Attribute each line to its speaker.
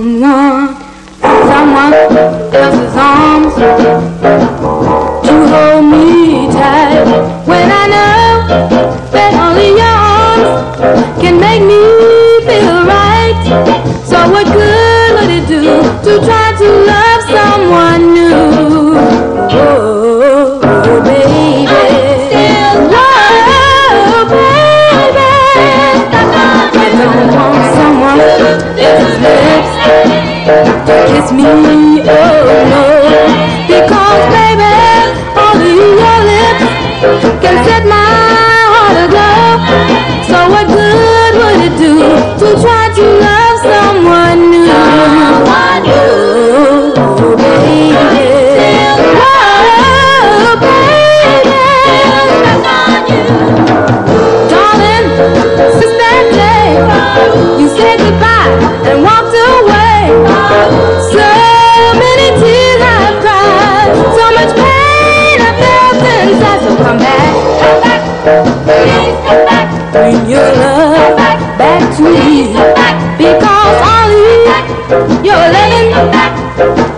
Speaker 1: don't want someone else's arms to hold me tight when I know that only your arms can make me feel right. So what good would it do to try to love someone new? Oh, baby. Oh, baby. I don't want someone else's lips to kiss me, oh no. Because baby, only your lips can set my heart aglow. So what good would it do to try to love someone new? Oh, baby. Oh, baby. Darling, since that day you said goodbye and walked away, so many tears I've cried, so much pain I felt inside. So come back, please come back, bring your love back to me, because only your loving